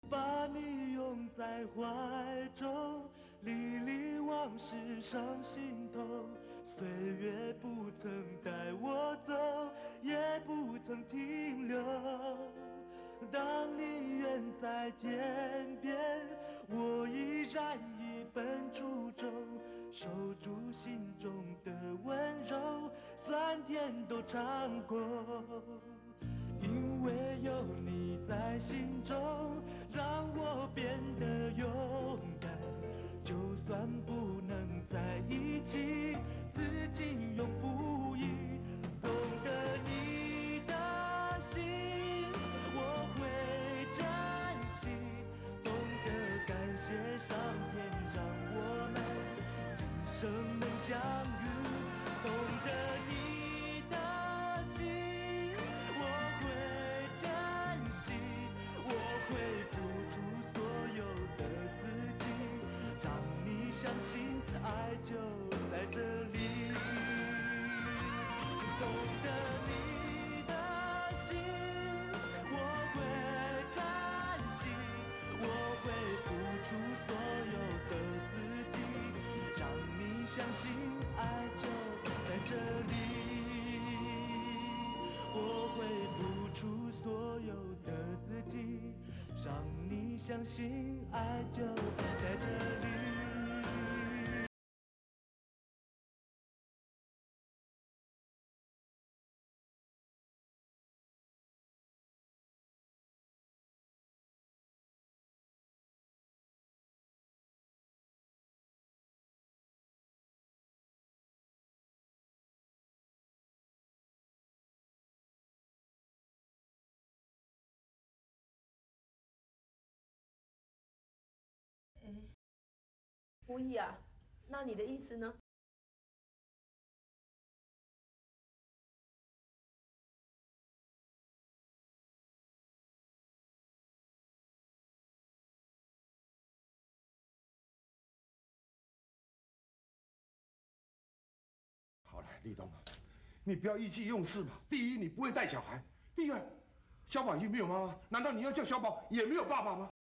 把你拥在怀中，历历往事上心头。岁月不曾带我走，也不曾停留。当你远在天边，我依然一奔初衷，守住心中的温柔，酸甜都尝过。因为有你在心中，让我变得勇敢。就算不能在一起，此情永不移。懂得你的心，我会珍惜。懂得感谢上天，让我们今生能相遇。懂得你的心，我会珍惜，我会付出所有的自己，让你相信爱就在这里。懂得你的心，我会珍惜，我会付出所有的自己，让你相信爱就在这里。我会付出所有的自己，让你相信爱就在这里。 哎，无意啊，那你的意思呢？ 好了，立冬啊，你不要意气用事嘛。第一，你不会带小孩；第二，小宝已经没有妈妈，难道你要叫小宝也没有爸爸吗？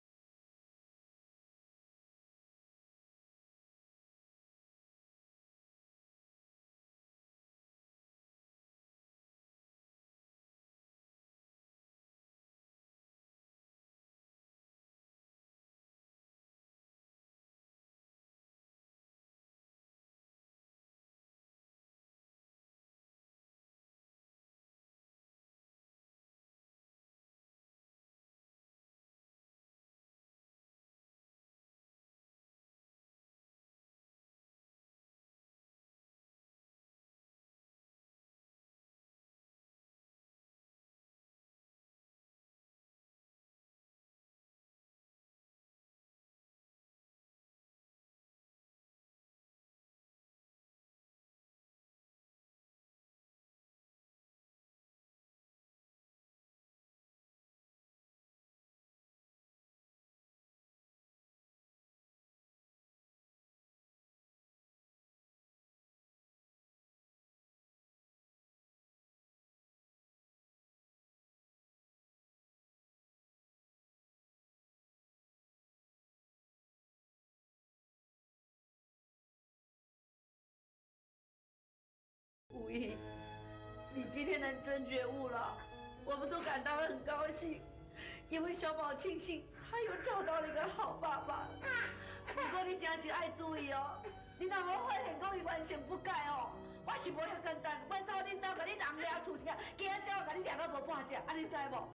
无意，你今天能真觉悟了，我们都感到很高兴，因为小宝庆幸他又找到了一个好爸爸。不过你真是爱注意哦，你若无发现讲伊完全不改哦，我是无遐简单，我走恁兜甲你人掠厝听，今仔朝甲你掠到无半只，安尼知无？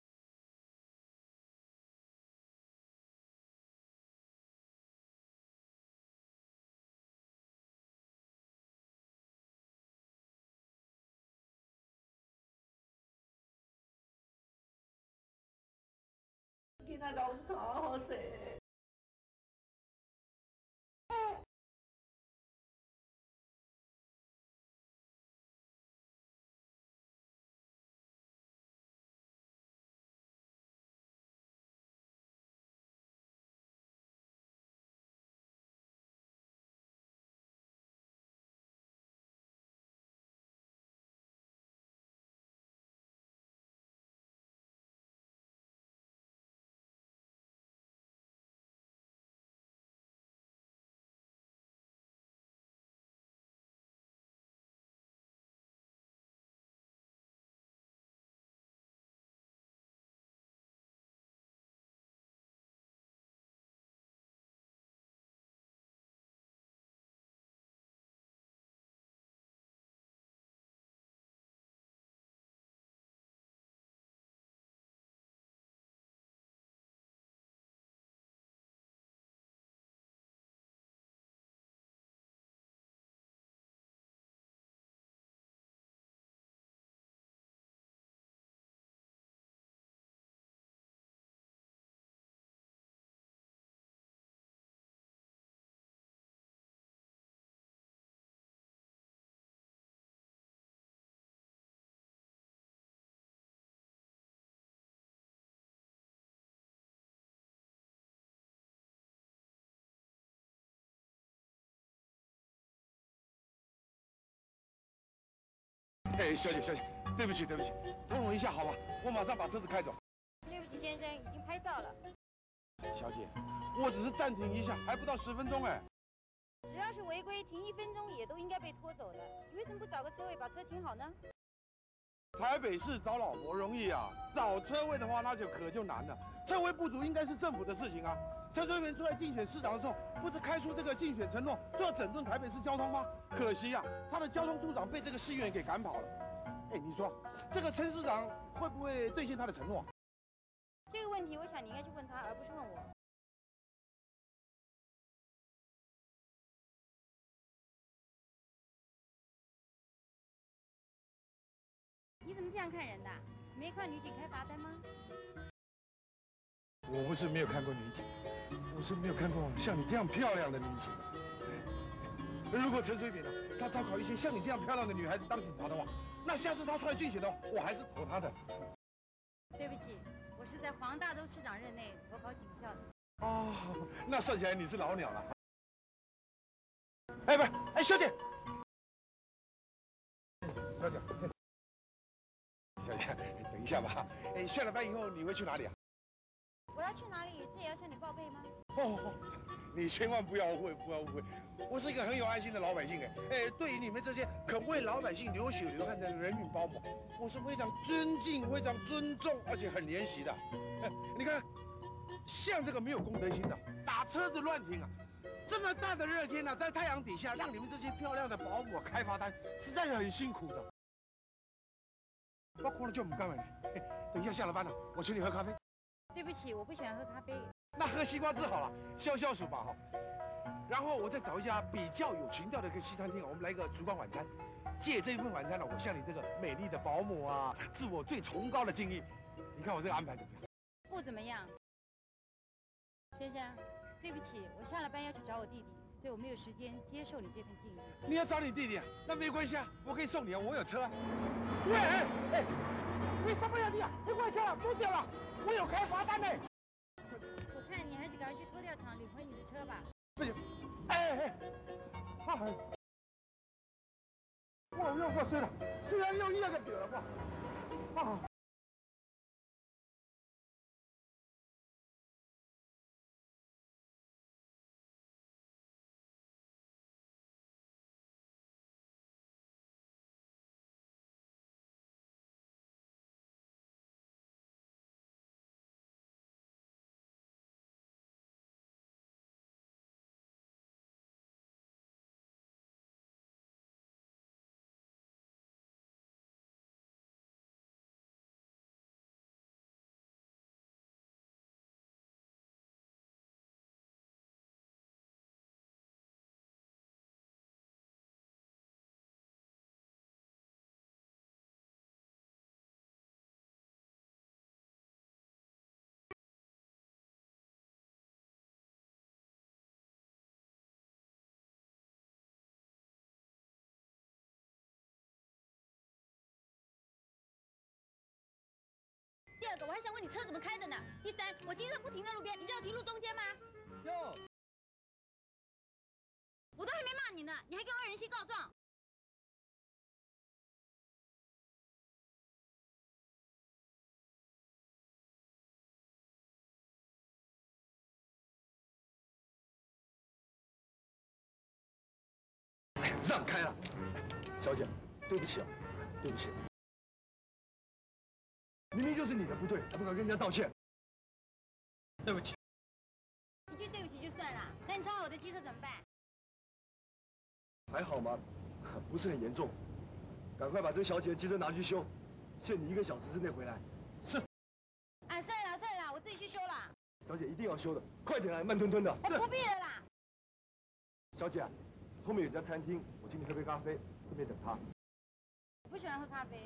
囡仔甲阮带好势。 哎，小姐，对不起，等我一下好吗？我马上把车子开走。 对不起，先生，已经拍照了。 小姐，我只是暂停一下，还不到10分钟哎。 只要是违规，停1分钟也都应该被拖走的。你为什么不找个车位把车停好呢？ 台北市找老婆容易啊，找车位的话那就难了。车位不足应该是政府的事情啊。陈水扁出来竞选市长的时候，不是开出这个竞选承诺，说要整顿台北市交通吗？可惜啊，他的交通处长被这个市议员给赶跑了。哎，你说这个陈市长会不会兑现他的承诺？ 这个问题，我想你应该去问他，而不是问我。你怎么这样看人的？你没看女警开罚单吗？ 我不是没有看过女警，我是没有看过像你这样漂亮的女警。如果陈水扁呢，他招考一些像你这样漂亮的女孩子当警察的话，那下次他出来竞选的话，我还是投他的。 对不起，我是在黄大洲市长任内投考警校的。 哦，那算起来你是老鸟了。哎，不是，哎，小姐，小姐，等一下吧。哎，下了班以后你会去哪里啊？ 我要去哪里，这也要向你报备吗？ 哦，你千万不要误会，我是一个很有爱心的老百姓哎，对于你们这些肯为老百姓流血流汗的人民保姆，我是非常尊敬、非常尊重，而且很怜惜的。你看，像这个没有公德心的，打车子乱停啊，这么大的热天呢，在太阳底下让你们这些漂亮的保姆开罚单，实在是很辛苦的。包括了就不干了，等一下下了班了，我请你喝咖啡。 对不起，我不喜欢喝咖啡。 那喝西瓜汁好了，消暑吧哈。然后我再找一家比较有情调的一个西餐厅，我们来一个烛光晚餐。借这一份晚餐呢，我向你这个美丽的保姆啊，致我最崇高的敬意。你看我这个安排怎么样？ 不怎么样。先生，对不起，我下了班要去找我弟弟，所以我没有时间接受你这份敬意。 你要找你弟弟啊？那没关系啊，我可以送你啊，我有车啊。喂，哎，你什么人啊？你快下来，别掉了，我有开罚单呢。 我看你还是赶快去拖吊场领回你的车吧。 不行，哎，我用过水了，虽然用一个表了吧， 第二个，我还想问你车怎么开的呢？第三，我经常不停在路边，你知道停路中间吗？ 哟， 我都还没骂你呢，你还跟二人行告状。 让开了，小姐，对不起啊，对不起，明明就是你的不对，还不敢跟人家道歉。对不起。 一句对不起就算了，那你超好我的机车怎么办？ 还好吗？不是很严重。赶快把这小姐的机车拿去修，限你1个小时之内回来。是。 啊，算了，我自己去修了。 小姐一定要修的，快点来，慢吞吞的。 我不必了啦。 小姐，后面有家餐厅，我请你喝杯咖啡，顺便等他。 我不喜欢喝咖啡。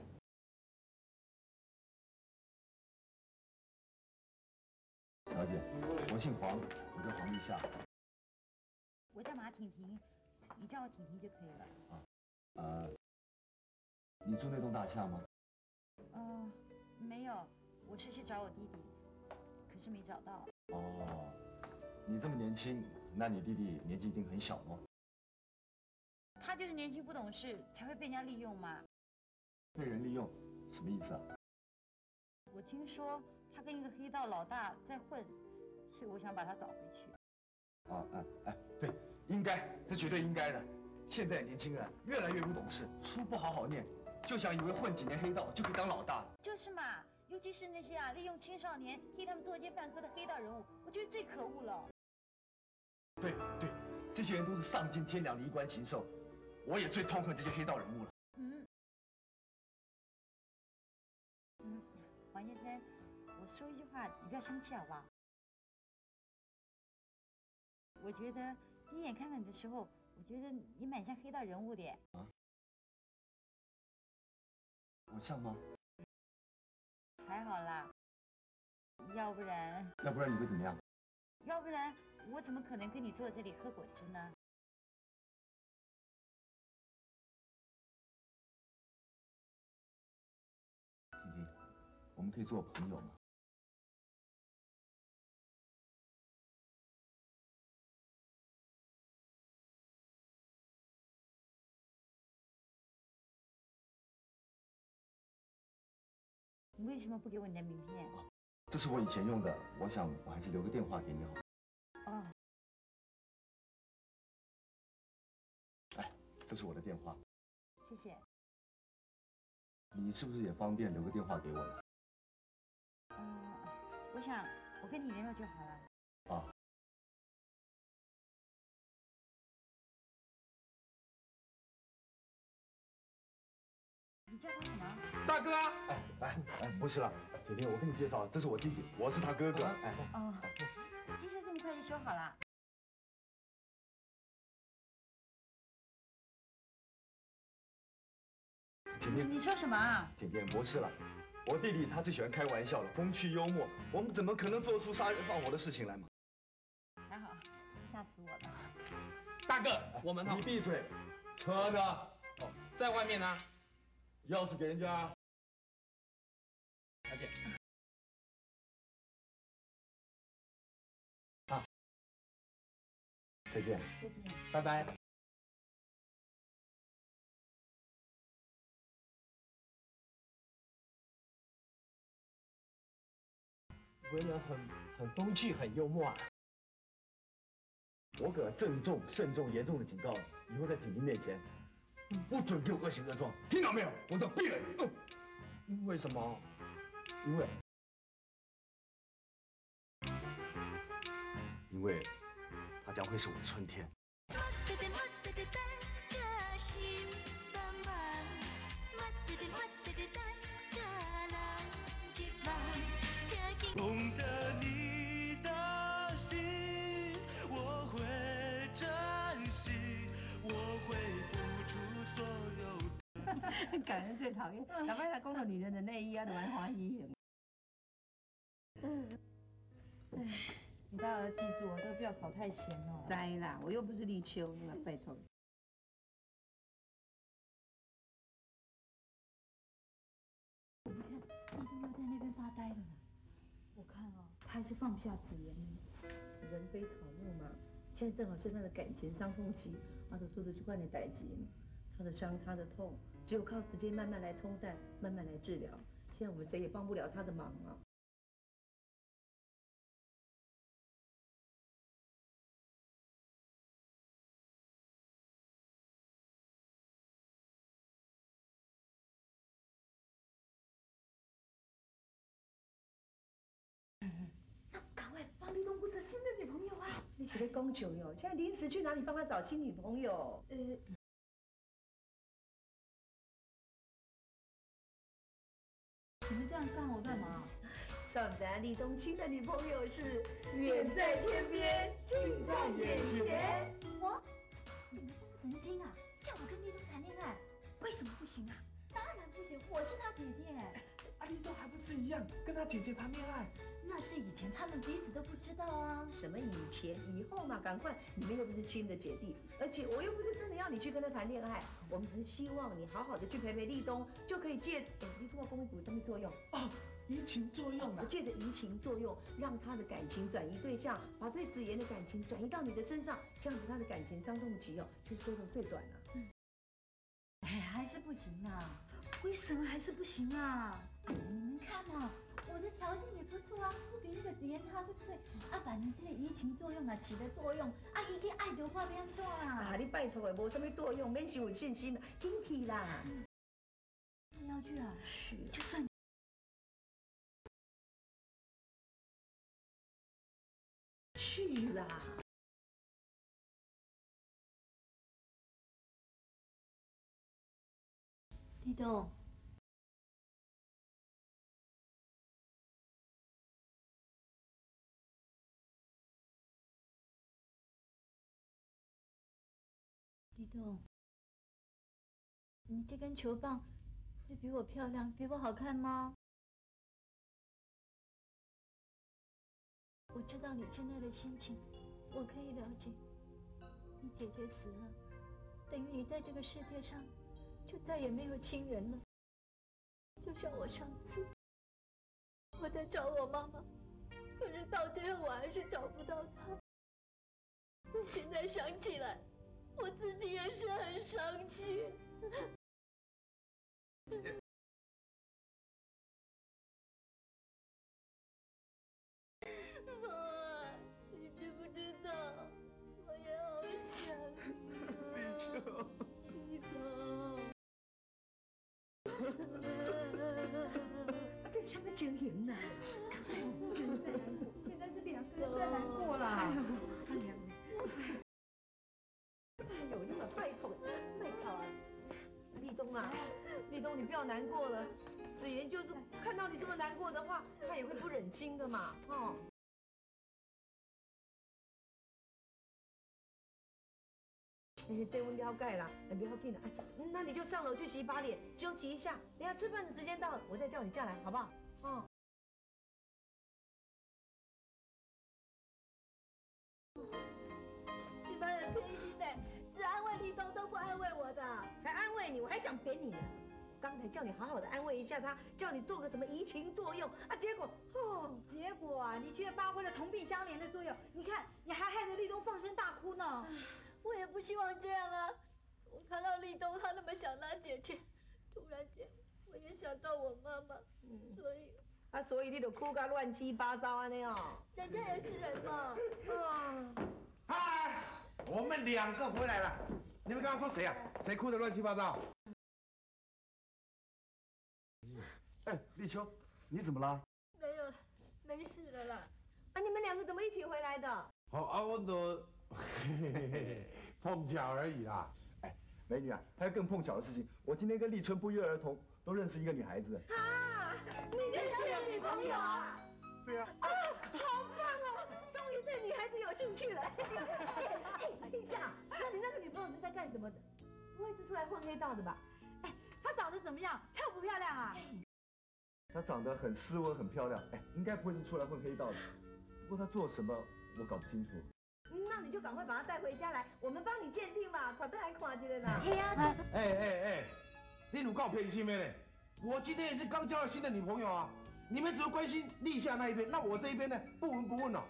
小姐，我姓黄，我叫黄立夏。 我叫马婷婷，你叫我婷婷就可以了。 你住那栋大厦吗？ 没有，我是去找我弟弟，可是没找到。 哦，你这么年轻，那你弟弟年纪一定很小喽？ 他就是年轻不懂事，才会被人家利用嘛。 被人利用，什么意思啊？ 我听说他跟一个黑道老大在混，所以我想把他找回去。 对，应该，这绝对应该的。现在年轻人越来越不懂事，书不好好念，就想以为混几年黑道就可以当老大了。 就是嘛，尤其是那些利用青少年替他们作奸犯科的黑道人物，我觉得最可恶了。 对，这些人都是丧尽天良的衣冠禽兽，我也最痛恨这些黑道人物了。 王先生，我说一句话，你不要生气好不好？我觉得第一眼看到你的时候，我觉得你蛮像黑道人物的耶。 啊？我像吗？ 还好啦，要不然你会怎么样？ 要不然我怎么可能跟你坐在这里喝果汁呢？ 婷婷，我们可以做朋友吗？ 你为什么不给我你的名片？ 这是我以前用的，我想我还是留个电话给你好。 哦， 哎，这是我的电话， 谢谢。 你是不是也方便留个电话给我呢？ 我想我跟你联络就好了。 啊。 你叫他什么？ 大哥。 不是了，婷婷，我跟你介绍，这是我弟弟，我是他哥哥。 哦，机车这么快就修好了？ 婷婷， 你说什么啊？ 婷婷，不是了，我弟弟他最喜欢开玩笑了，风趣幽默，我们怎么可能做出杀人放火的事情来嘛？ 还好，吓死我了。 大哥，我们你闭嘴，车呢？ 哦，在外面呢。 钥匙给人家。 而且。 再见。 再见。 拜拜。为人很风趣，很幽默啊。 我可郑重、慎重、严重的警告你，以后在婷婷面前，不准给我恶行恶状，听到没有？否则毙了你。 为什么？ 因为它将会是我的春天。 懂得你的心，我会珍惜，我会付出所有的。 感人最讨厌，哪怕他讲到女人的内衣啊，都蛮欢喜。 你大家要记住哦，这个不要炒太咸哦。 栽啦，我又不是立秋，那拜托。 你看，立冬又在那边发呆了呢。我看哦，他还是放不下子言呢。 人非草木嘛，现在正好是他的感情伤痛期，他都做得去换点代志。他的伤，他的痛，只有靠时间慢慢来冲淡，慢慢来治疗。现在我们谁也帮不了他的忙啊。 赶快帮立冬布置新的女朋友啊！ 你起来供求哟，现在临时去哪里帮他找新女朋友？ 你们这样看我干嘛？ 上咱立冬新的女朋友是远在天边，近在眼前。 你们疯神经啊！叫我跟立冬谈恋爱，为什么不行啊？当然不行，我是他姐姐。 立冬还不是一样跟他姐姐谈恋爱？ 那是以前他们彼此都不知道啊。 什么以前以后嘛，赶快！你们又不是亲的姐弟，而且我又不是真的要你去跟他谈恋爱，我们只是希望你好好的去陪陪立冬，就可以借立冬的公益股什么作用？ 哦，移情作用啊！ 借着移情作用，让他的感情转移对象，把对子言的感情转移到你的身上，这样子他的感情伤痛期哦，就缩成最短了。 哎，还是不行啊！ 为什么还是不行啊？ 你们看嘛，我的条件也不错啊，我比那个子妍差，对不对？啊，把你这个移情作用啊，起的作用，啊，一个爱的话要安怎啊？ 啊，你拜托的，无什么作用，免伤有信心，紧去啦。 你要去啊？ 是， 就算去啦。 立冬。立冬，你这根球棒会比我漂亮，比我好看吗？我知道你现在的心情，我可以了解。你姐姐死了，等于你在这个世界上就再也没有亲人了。就像我上次，我在找我妈妈，可是到最后我还是找不到她。我现在想起来，我自己也是很伤心。妈，你知不知道，我也好想你啊。立秋，立冬。 这什么情形呢？刚才是一个人在难过，现在是两个人在难过啦。哎呦，张良，哎呦，你们拜托，拜托啊！立冬啊，立冬，你不要难过了。子妍就是看到你这么难过的话，她也会不忍心的嘛，哦。这我了解啦，不要紧啦。哎，那你就上楼去洗把脸，休息一下。等下吃饭的时间到了，我再叫你下来，好不好？哦。 你们很偏心的，只安慰立冬都不安慰我的。 还安慰你，我还想扁你呢。刚才叫你好好的安慰一下他，叫你做个什么移情作用啊，结果啊，你却发挥了同病相怜的作用。你看，你还害得立冬放声大哭呢。 我也不希望这样啊！我看到立冬他那么想拉姐姐，突然间我也想到我妈妈， 所以你就哭个乱七八糟啊那样。 人家也是人嘛。 嗨，我们2个回来了。你们刚刚说谁啊？谁哭得乱七八糟？哎，立秋，你怎么了？ 没有了，没事了啦。 啊，你们2个怎么一起回来的？ 好啊，我都碰巧而已啦。 哎，美女啊，还有更碰巧的事情，我今天跟立春不约而同都认识一个女孩子。 啊，你认识了女朋友啊？ 对啊。 啊，好棒哦！终于对女孩子有兴趣了。哎，陛下，那你那个女朋友是在干什么的？不会是出来混黑道的吧？ 哎，她长得怎么样？漂不漂亮啊？ 她长得很斯文，很漂亮，哎，应该不会是出来混黑道的。不过她做什么，我搞不清楚。 那你就赶快把她带回家来，我们帮你鉴定嘛，传来看一下啦。 哎，你有够偏心的嘞！我今天也是刚交了新的女朋友啊。你们只会关心立夏那一边，那我这一边呢，不闻不问哦。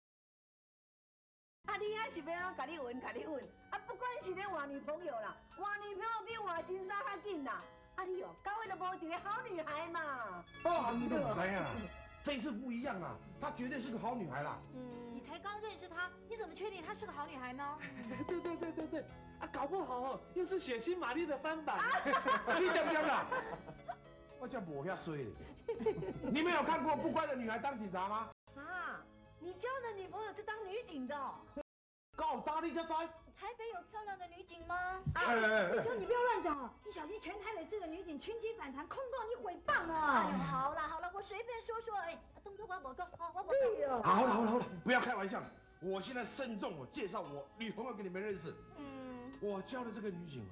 啊，你还是要甲你问，啊，不管是咧换女朋友啦，换女朋友比换新衫较紧啦。啊，你哦，到尾都无一个好女孩嘛。 哦，你都不知呀，这一次不一样啦，她绝对是个好女孩啦。 你才刚认识她，你怎么确定她是个好女孩呢？ 对，啊，搞不好又是血腥玛丽的翻版。 你对不对啦？我叫无遐衰嘞。你们有看过《不乖的女孩当警察》吗？ 啊，你交的女朋友是当女警的哦？ 够大力才猜。 台北有漂亮的女警吗？ 立秋，你不要乱讲哦，你小心全台北市的女警群起反弹，控告你诽谤哦。 哎呦，好了，我随便说说，哎，动作我无讲，我无讲。 好了，不要开玩笑了。我现在慎重介绍我女朋友给你们认识。我交的这个女警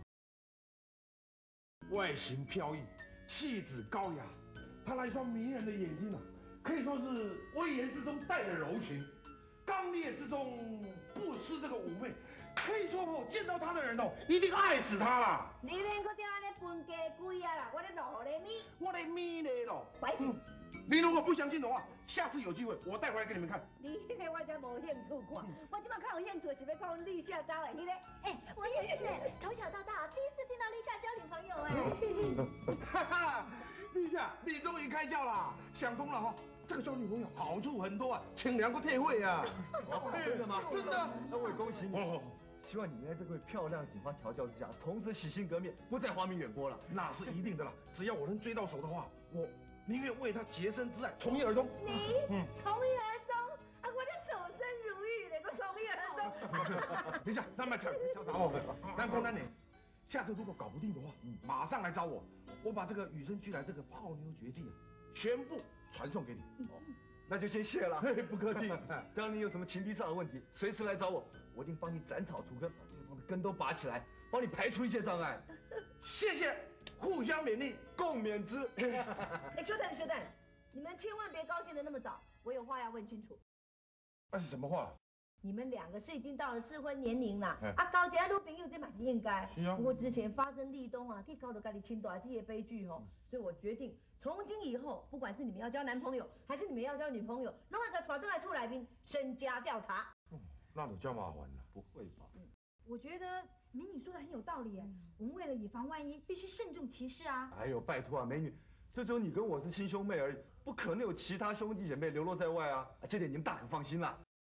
外形飘逸，气质高雅，她那一双迷人的眼睛可以说是威严之中带着柔情，刚烈之中不失这个妩媚， 可以说哦，见到他的人哦，一定爱死他啦。 你免搁踮安尼分家规啊啦，我咧落你咪。 我的咪嘞咯！ 白死！ 你如果不相信的话，下次有机会我带回来给你们看。 你迄个我真无兴趣看，我即摆较有兴趣是要看立夏高的迄个。 哎，我也是，从小到大第一次听到立夏交女朋友哎。 哈哈，立夏，你终于开窍啦，想通了哈。这个交女朋友好处很多啊，请两个退会啊。 真的吗？ 真的。 那我也恭喜你。哦。希望你在这位漂亮警花调教之下，从此洗心革面，不再花名远播了。 那是一定的啦，只要我能追到手的话，我宁愿为她洁身之爱，从一而终。 你从一而终啊！我咧守身如玉咧，我从一而终。 等一下，那么吵我，那公安呢？下次如果搞不定的话，马上来找我，我把这个与生俱来这个泡妞绝技啊，全部传送给你。 那就先谢了，不客气。只要你有什么情敌上的问题，随时来找我，我一定帮你斩草除根，把对方的根都拔起来，帮你排除一切障碍。 谢谢，互相勉励， 共勉之。 哎，休蛋，休蛋，你们千万别高兴的那么早，我有话要问清楚。 那是什么话？ 你们两个是已经到了适婚年龄啦，交一个女朋友这嘛是应该。 是啊。 不过之前发生立冬啊，可以搞到家里亲大这些悲剧吼，所以我决定从今以后，不管是你们要交男朋友，还是你们要交女朋友，拢要个带倒来厝内面身家调查。 那就叫麻烦了。 不会吧？ 我觉得美女说的很有道理，我们为了以防万一，必须慎重其事啊。 哎呦，拜托啊，美女，就只有你跟我是亲兄妹而已，不可能有其他兄弟姐妹流落在外啊，这点你们大可放心啦。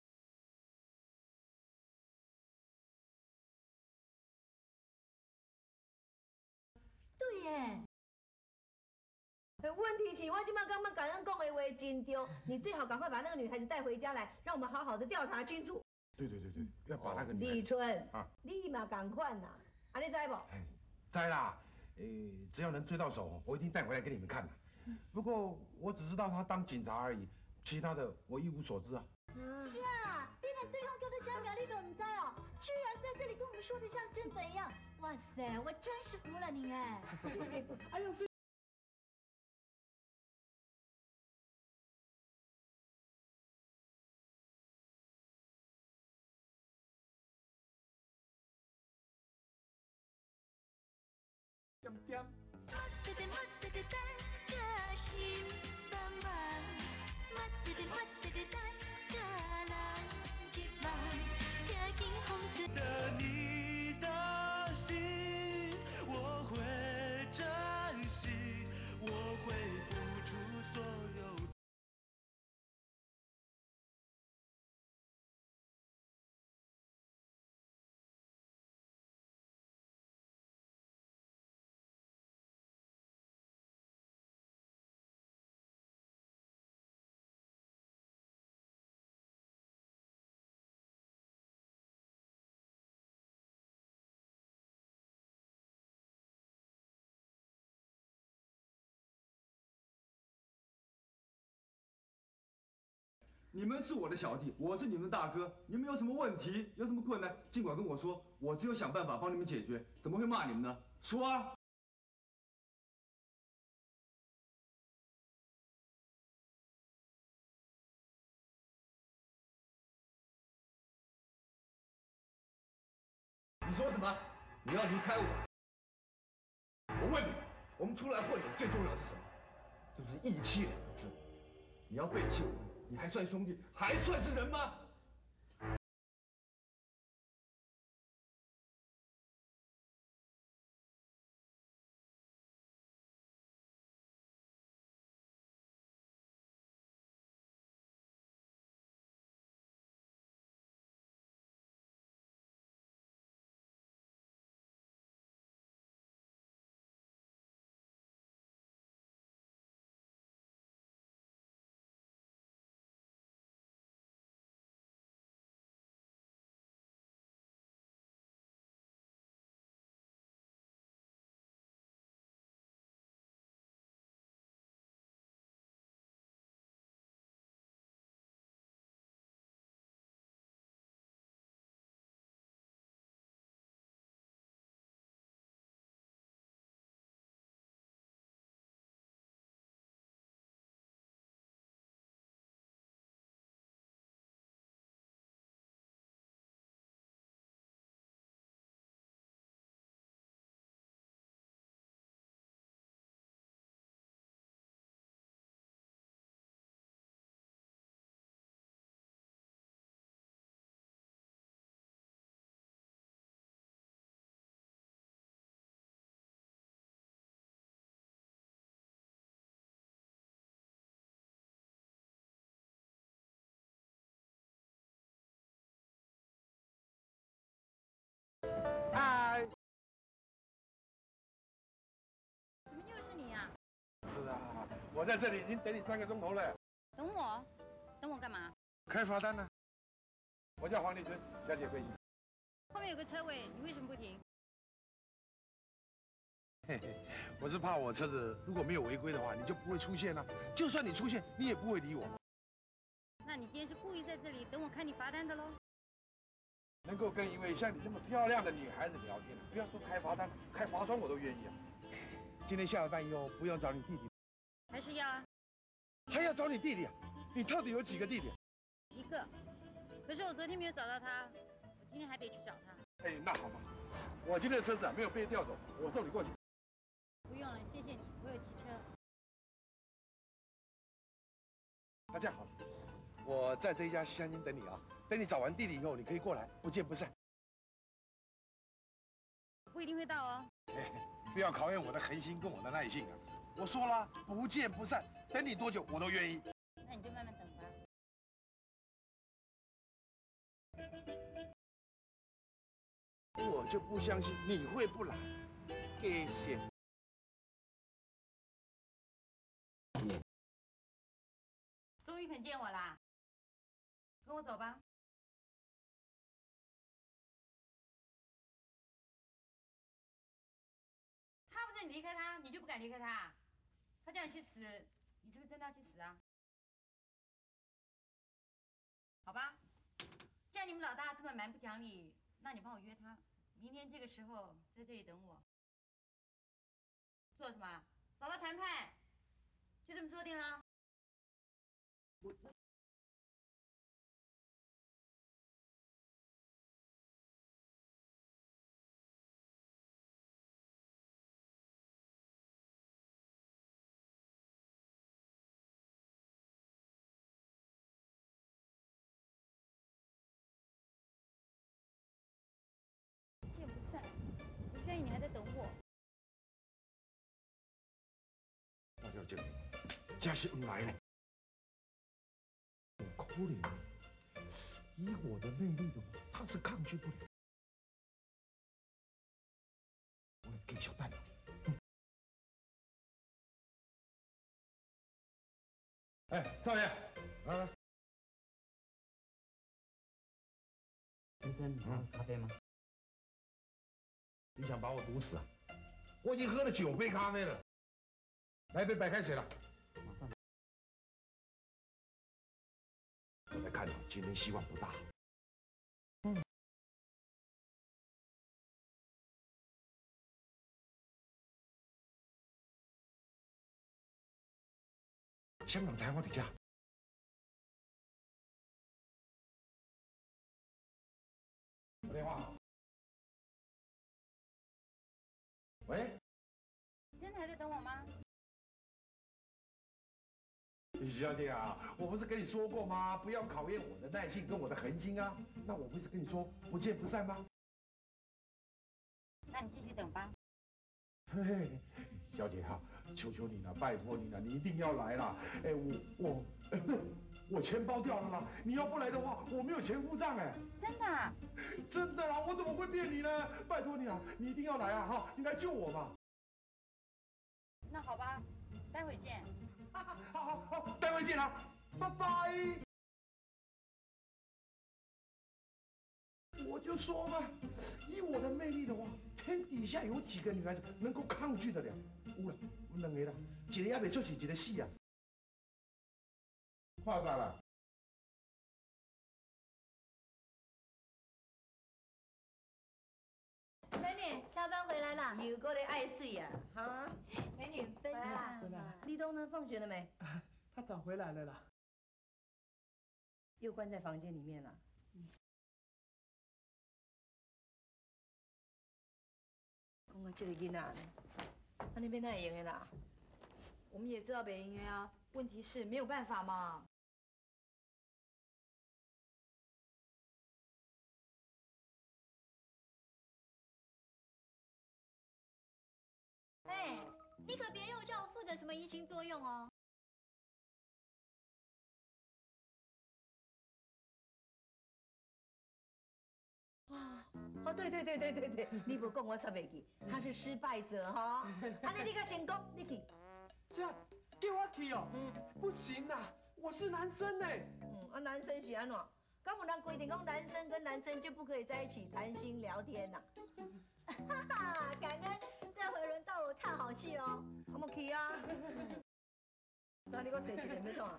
对耶。 问题是，我今麦刚刚刚刚讲的话真对，你最好赶快把那个女孩子带回家来，让我们好好的调查清楚。 对，要把那个女孩立春啊， 你嘛赶快啦，啊你知不？ 知啦，只要能追到手，我一定带回来给你们看的。不过我只知道他当警察而已，其他的我一无所知啊。 是啊，你连对方叫的小鸟你都唔知哦，居然在这里跟我们说的像真的一样。哇塞，我真是服了你哎！ 哎呦，是。点点。 的你的心，我会珍惜，我会付出所有。 你们是我的小弟，我是你们的大哥，你们有什么问题，有什么困难，尽管跟我说，我只有想办法帮你们解决，怎么会骂你们呢？说啊！你说什么？你要离开我？我问你，我们出来混的最重要是什么？就是义气2个字。你要背弃我，你还算兄弟，还算是人吗？ 我在这里已经等你3个钟头了。 等我？等我干嘛？ 开罚单呢？我叫黄立春，小姐贵姓？ 后面有个车位，你为什么不停？ 嘿嘿，我是怕我车子如果没有违规的话，你就不会出现了。就算你出现，你也不会理我。 那你今天是故意在这里等我看你罚单的喽？ 能够跟一位像你这么漂亮的女孩子聊天，不要说开罚单，开罚双我都愿意啊。今天下了班以后，不用找你弟弟， 还是要啊？ 还要找你弟弟啊？你到底有几个弟弟？ 一个。可是我昨天没有找到他，我今天还得去找他。 哎，那好吧，我今天的车子没有被调走，我送你过去。 不用了，谢谢你，我有骑车。 那这样好了，我在这一家西餐厅等你啊。等你找完弟弟以后，你可以过来，不见不散。 不一定会到哦。 哎，不要考验我的恒心跟我的耐性啊！我说了，不见不散，等你多久我都愿意。 那你就慢慢等吧。 我就不相信你会不来，给先。 终于肯见我啦，跟我走吧。他不是你离开他，你就不敢离开他？他叫你去死，你是不是真的要去死啊？好吧，既然你们老大这么蛮不讲理，那你帮我约他，明天这个时候在这里等我。做什么？找他谈判，就这么说定了？见不散，我在意你还在等我。 大小姐，假是唔来呢？我可怜你，以我的魅力的话，他是抗拒不了。我会继续等你。哎，少爷，来。 先生，你要咖啡吗？ 你想把我毒死啊？我已经喝了9杯咖啡了，来杯白开水了。 马上。 我在看今天希望不大。香港采访你家。打电话。喂。 你真的还在等我吗？ 李小姐啊，我不是跟你说过吗？不要考验我的耐性跟我的恒心啊。那我不是跟你说不见不散吗？ 那你继续等吧。 嘿，小姐哈，求求你了，拜托你了，你一定要来啦！哎，我钱包掉了啦！你要不来的话，我没有钱付账哎。 真的啊？ 真的啦，我怎么会骗你呢？拜托你啊，你一定要来啊！哈，你来救我嘛！ 那好吧，待会见。 好，待会见啊，拜拜。我就说嘛，以我的魅力的话，天底下有几个女孩子能够抗拒得了？有了，我2个啦，一个也未出去，一个死啊！看啥啦？ 美女，下班回来啦？ 有够的爱睡啊！哈， 美女分享嘛。 立冬呢？放学了没？ 他早回来了啦。 又关在房间里面了。讲到这个囡仔呢，他那边那也用的啦。 我们也知道北音乐啊，问题是没有办法嘛。 哎，你可别又叫我负责什么移情作用哦。 哦，对，你不讲我才袂记，他是失败者哈。安尼你较成功，你去。 这样， 给我去哦。不行啦，我是男生呢。 男生是安怎？刚有人规定讲男生跟男生就不可以在一起谈心聊天呐。 哈哈，感恩，这回轮到我看好戏哦。 我们去啊。那你给我坐一点要怎啊？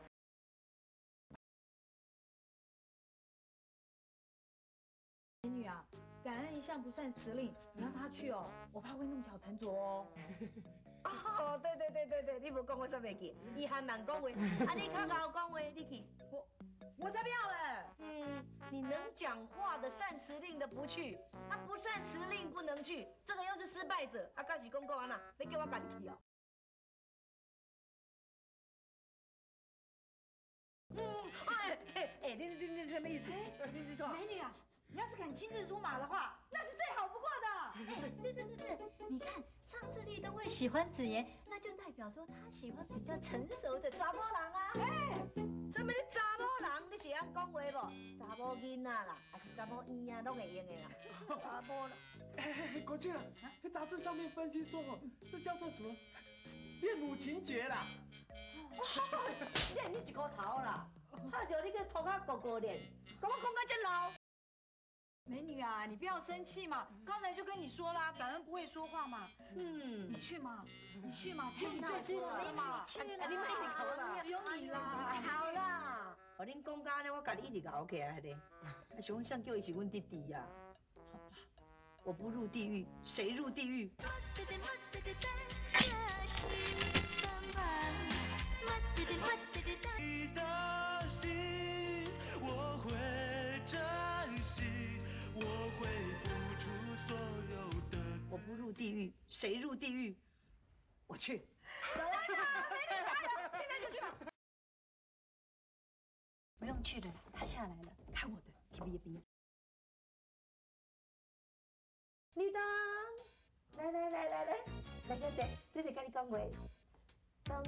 美女啊，感恩一向不善辞令，你让他去哦，我怕会弄巧成拙哦。哦，对，你无讲我煞袂记，伊还蛮讲话，啊，你较甲我讲话，你去，我才不要嘞。你能讲话的善辞令的不去，啊，不善辞令不能去，这个又是失败者，啊，敢是讲安那，要叫我家己去哦。你什么意思？你说，美女啊，你要是敢亲自出马的话，那是最好不过的。 对，你看上次立冬会喜欢子言，那就代表说他喜欢比较成熟的查某人啊。 什么你查某人，你是安讲话无？查某囡仔啦，还是查某婴啊，拢会用的啦。查某人。 国庆啊，杂志上面分析说哦，这叫做什么恋母情节啦。 练你一个头啦，怕着你个头壳狗狗练，跟我讲到这老。美女啊，你不要生气嘛，刚才就跟你说啦，感恩不会说话嘛。你去嘛，去你就说了嘛。你妹你口啦，只有你啦。好啦，我恁讲到呢，我家己一直熬起来的。还是我想叫伊是阮弟弟呀。好吧，我不入地狱，谁入地狱？ 你的心我会珍惜，我会付出所有的。 我不入地狱，谁入地狱？我去。美女加油，现在就去吧。不用去了，他下来了，看我的，别。立冬，来，这跟你讲话。咚，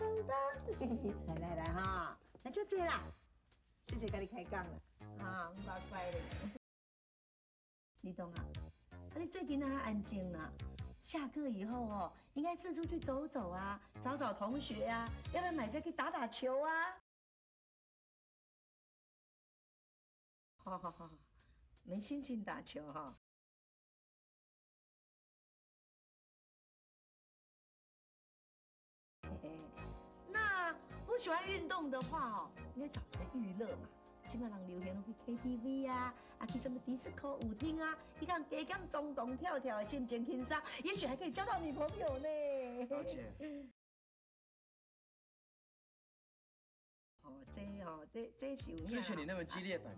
来哈，那就这啦，这跟你开讲了，啊，乖嘞。立冬啊，你最近还安静啊？下课以后哦，应该四处去走走啊，找同学啊，要不要买这去打球啊？好，没心情打球哈。那不喜欢运动的话哦，应该找个娱乐嘛。现在人流行拢去 KTV 啊，去什么迪斯科舞厅啊，你看加减蹦蹦跳跳，心情轻松，也许还可以交到女朋友呢。 老姐， 这是有影。 之前你那么激烈反。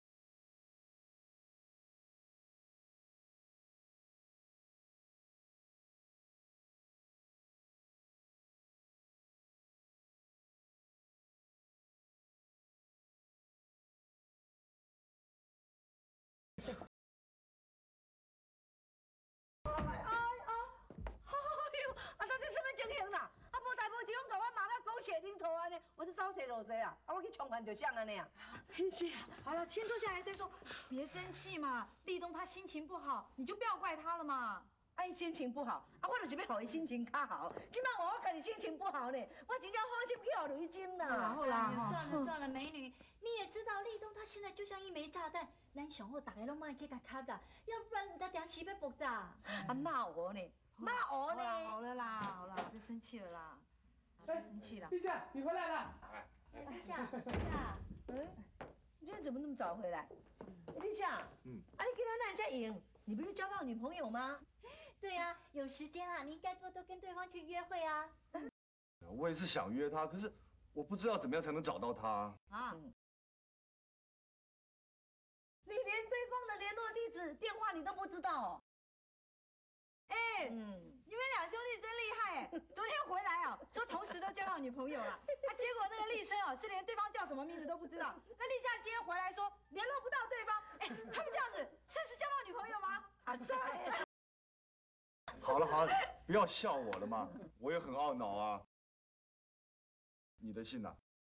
这什么情形啦？无代无志，拢甲我骂到狗血淋头安尼，我是招谁惹谁啊？我去冲犯就像安尼啊！好了，先坐下来再说，别生气嘛。立冬他心情不好，你就不要怪他了嘛。伊心情不好，我就是要让伊心情较好。今摆我看你心情不好呢，我真正放心去互雷金啦。 好啦，算了，美女，你也知道立冬他现在就像一枚炸弹，咱上好大家拢莫去甲卡的，要不然他等下死要爆炸。 骂我呢？骂我呢？好了啦，别生气了啦，别生气了。 陛下，你回来了。 陛下， 你今天怎么那么早回来？立夏，你今天那人家赢，你不是交到女朋友吗？ 对呀，有时间啊，你应该多多跟对方去约会啊。 我也是想约他，可是我不知道怎么样才能找到他。 你连对方的联络地址、电话你都不知道哦？你们俩兄弟真厉害哎！昨天回来啊，说同时都交到女朋友了，结果那个立春是连对方叫什么名字都不知道。那立夏今天回来说联络不到对方，他们这样子是交到女朋友吗？在。 好了，不要笑我了嘛，我也很懊恼啊。你的信呢？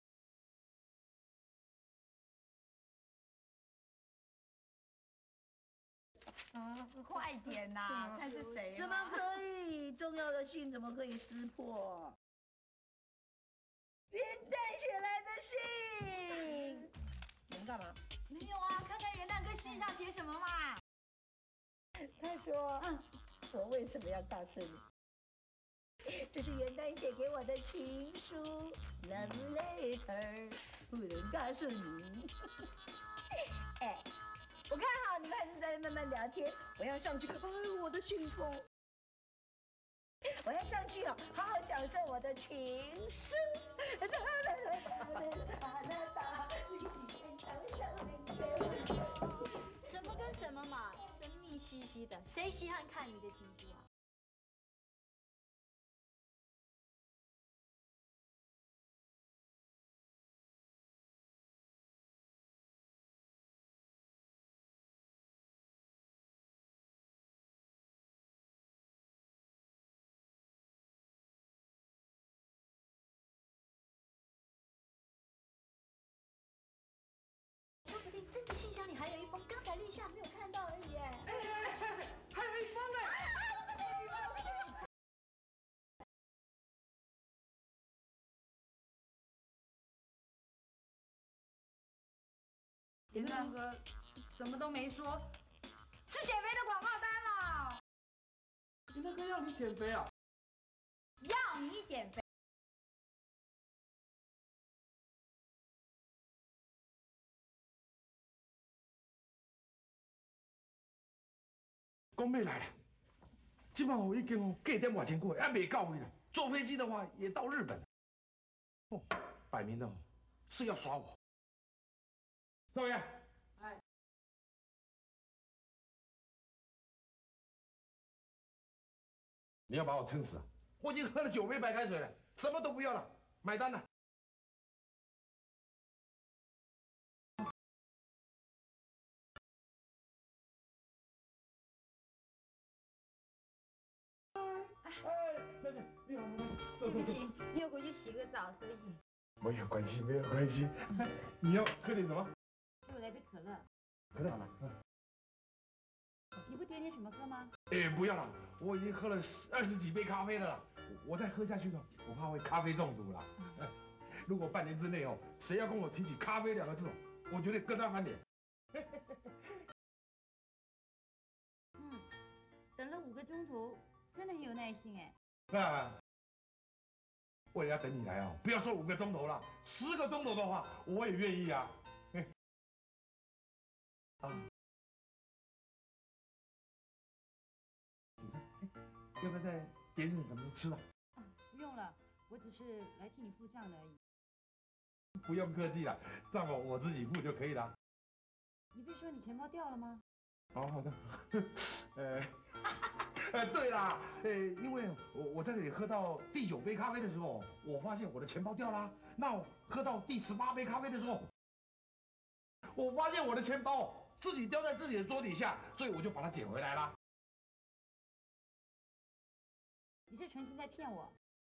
快点呐，看是谁？怎么可以？重要的信怎么可以撕破？ 元旦写来的信。你们干嘛？ 没有啊，看看元旦哥信上写什么嘛。 他说：“我为什么要告诉你？这是元旦写给我的情书 ，love letter， 不能告诉你。哎，我看好你们还是在慢慢聊天，我要上去。哎，我的信封，我要上去哦，好好享受我的情书。 什么跟什么嘛，神秘兮兮的，谁稀罕看你的情书啊？说不定真的信箱里还有一封，刚才立夏没有看到而已。 还有一封哎！ 元旦哥什么都没说，是减肥的广告单啦。 元旦哥要你减肥啊？ 要你减肥。 公妹来了，今晚我已经4点外前过，还没到位了。坐飞机的话也到日本了。哦，摆明了是要耍我。少爷， 哎， 你要把我撑死啊！我已经喝了9杯白开水了，什么都不要了，买单了。哎，小姐，你好， 对不起，你有回去洗个澡，所以没有关系，没有关系。你要喝点什么？ 给我来杯可乐。 可乐好了。 你不点点什么喝吗？ 哎，不要了，我已经喝了20几杯咖啡了，我再喝下去呢，我怕会咖啡中毒了。如果半年之内哦，谁要跟我提起咖啡2个字哦，我绝对跟他翻脸。 等了5个钟头，真的很有耐心哎。 那我也要等你来哦，不要说5个钟头了，10个钟头的话，我也愿意啊。啊，要不要再点什么吃的？ 不用了，我只是来替你付账的而已。 不用客气了，账我自己付就可以了。 你不是说你钱包掉了吗？ 哦，好的。对啦，因为我在这里喝到第9杯咖啡的时候，我发现我的钱包掉啦。那我喝到第18杯咖啡的时候，我发现我的钱包自己掉在自己的桌底下，所以我就把它捡回来啦。 你是存心在骗我？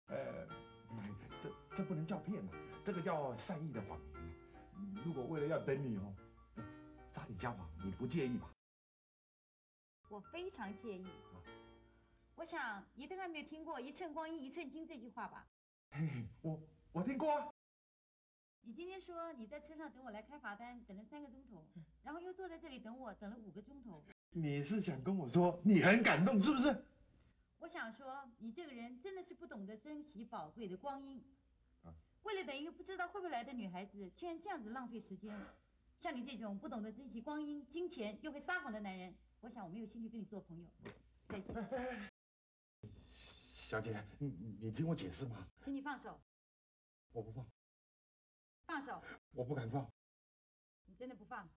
这不能叫骗啊，这个叫善意的谎言。如果为了要等你哦，撒你家谎，你不介意吧？ 我非常介意。我想你大概没有听过"一寸光阴一寸金"这句话吧？ 嘿，我听过啊。 你今天说你在车上等我来开罚单，等了3个钟头，然后又坐在这里等我，等了5个钟头。 你是想跟我说你很感动是不是？ 我想说，你这个人真的是不懂得珍惜宝贵的光阴。为了等一个不知道会不会来的女孩子，居然这样子浪费时间。像你这种不懂得珍惜光阴、金钱又会撒谎的男人，我想我没有兴趣跟你做朋友。再见。 小姐，你听我解释嘛。 请你放手。 我不放。 放手。 我不敢放。 你真的不放？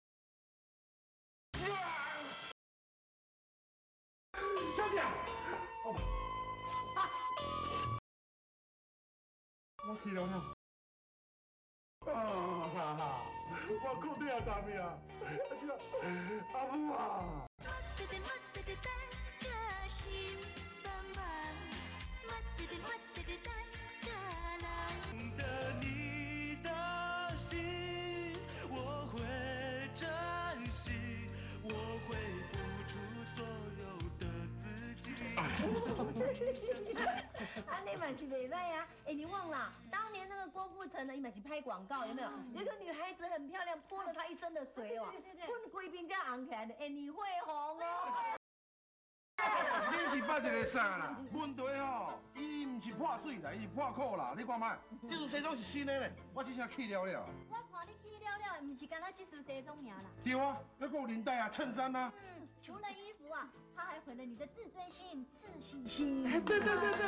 小姐，我去了哈。我哭掉大命啊！阿母啊！ 的你的心，我会珍惜，我会付出所有的自己。 安尼嘛是袂赖啊！哎，你忘了当年那个郭富城呢，伊嘛是拍广告，有没有？有一个女孩子很漂亮，泼了他一身的水哦，喷规边才红起来的。哎，你会红哦！ 恁是捌一个啥啦？问题吼，伊唔是破水啦，伊是破裤啦。你看卖，这束西装是新的咧，我这下去了了。 我看你去了，唔是干那这束西装尔啦。 对啊，还有领带啊、衬衫啊。 除了衣服啊，他还毁了你的自尊心、自信心。 对。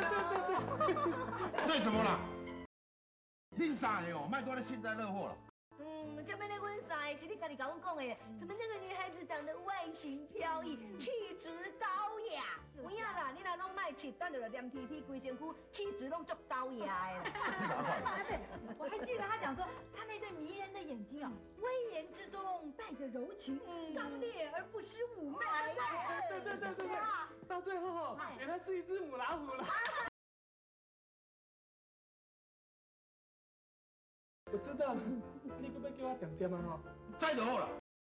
对什么啦？恁三个哦，卖多咧幸灾乐祸了。 下面那阮三个是你家己甲我讲的，什么那个女孩子长得外形飘逸，气质高雅。有影啦，你若拢卖气，等下就黏 T T 规身躯，气质拢足高雅的。 对，我还记得他讲说，他那对迷人的眼睛啊，威严之中带着柔情，刚烈而不失妩媚。 对，到最后原来是一只母老虎了。我知道了，你可不可以给我点点啊？哈， 再就好了。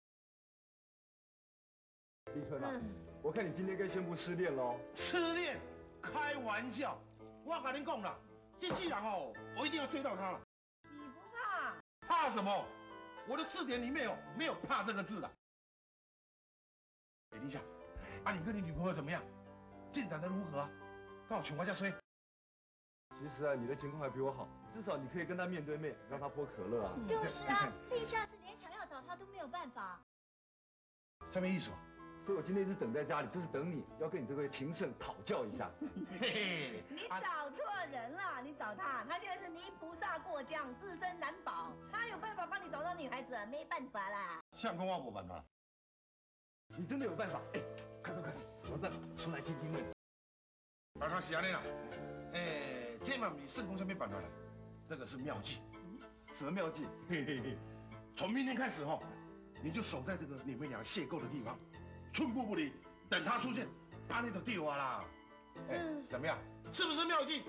立春啊，我看你今天该宣布失恋喽。 失恋？开玩笑！我跟你讲啦，这世人哦，我一定要追到她了。 你不怕？ 怕什么？我的字典里面哦，没有怕这个字的。哎，林夏，啊，你跟你女朋友怎么样？进展得如何啊？告诉我下吹。 其实啊，你的情况还比我好，至少你可以跟他面对面，让他泼可乐啊。 就是啊，立夏是连想要找他都没有办法。 什么意思？ 所以我今天一直等在家里，就是等你要跟你这位情圣讨教一下。 嘿嘿， 你找错人了，你找他，他现在是泥菩萨过江，自身难保，他有办法帮你找到女孩子，没办法啦。 相公我没办法。 你真的有办法？哎，快，什么办法？说来听听问。 老说是安尼啦，哎，这嘛不是圣公上面办法的，这个是妙计。 什么妙计？ 嘿嘿嘿，从明天开始哈，你就守在这个你们俩邂逅的地方，寸步不离，等他出现，把你就对我啦。哎，怎么样？是不是妙计？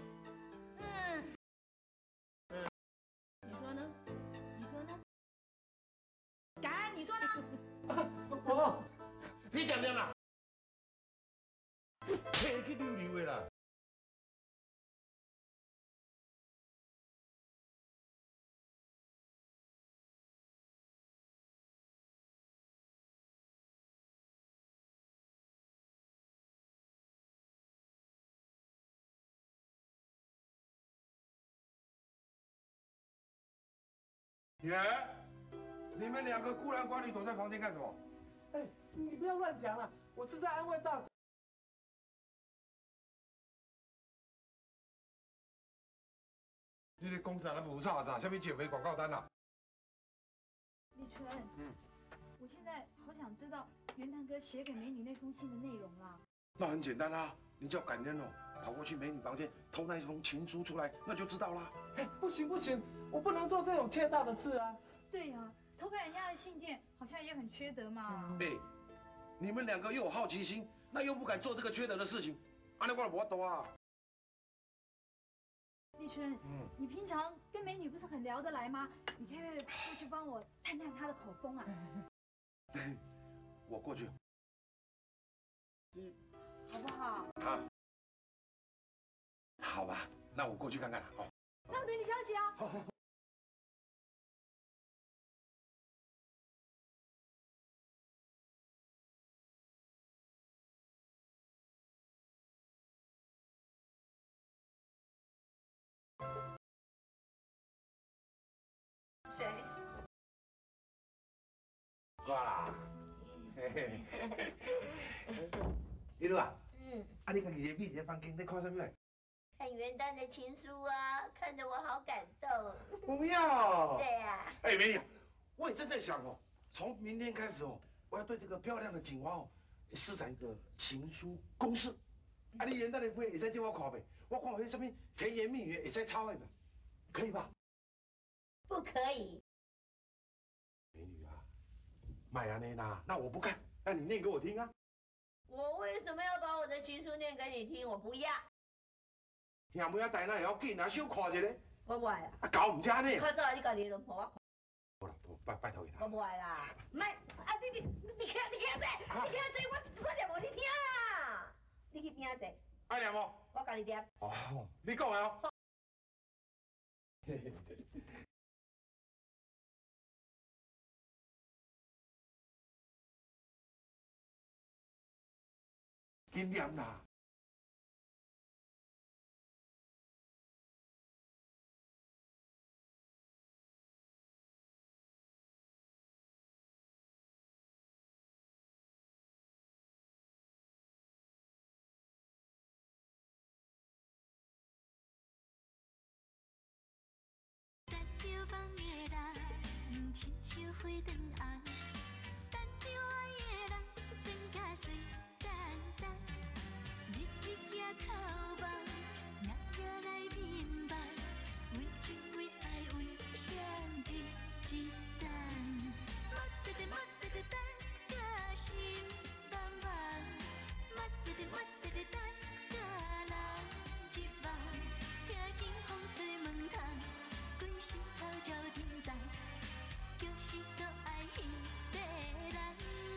你说呢？敢？你说呢？ 我， 你点点啦？嘿，去溜溜的啦。爷，你们两个孤男寡女躲在房间干什么？ 哎，你不要乱讲了，我是在安慰大婶。 你的公司那不差啥？下面减肥广告单啦？ 立春，我现在好想知道元旦哥写给美女那封信的内容啦。 那很简单啦，你只要感恩哦，跑过去美女房间偷那一封情书出来，那就知道啦。 哎，不行，我不能做这种窃盗的事啊。 对呀，偷看人家的信件好像也很缺德嘛。 哎，你们两个又有好奇心，那又不敢做这个缺德的事情，安尼我就无法度啊。 立春，你平常跟美女不是很聊得来吗？你可以过去帮我探探她的口风啊。 我过去。 好不好？ 啊，好吧，那我过去看看了。哦， 那我等你消息啊。 好。 谁？ 我啦。嘿嘿嘿。一路啊。啊，你家己秘密房间在看什么？ 看元旦的情书啊，看得我好感动。 不要。 对呀。 哎，美女，我也正在想哦，从明天开始哦，我要对这个漂亮的警花哦，施展一个情书攻势。啊，你元旦的会也使借我看呗？我看有些什么甜言蜜语也使抄的，可以吧？ 不可以。 美女啊，麦安内娜，那我不看，那你念给我听啊。 我为什么要把我的情书念给你听？我不要。 兄妹啊，大那会要紧啊，小看一下。 我不爱啦。 啊，搞唔正呢？ 较早你家己的老婆我。 好啦，拜托你啦。 我不爱啦。唔爱，啊你听这，我念无你听啦。你去边仔， 你点。 哦，你讲的哦。紧念啦。 等着梦的人，亲像花灯红；等着爱的人，装甲水等等。日日行头梦，夜夜来眠梦，为情为爱为谁日日等？莫得得莫得得等，甲心茫茫；莫得得莫得得等，甲人入梦。听见风吹门窗。阮心头照天灯，就是所爱彼个人。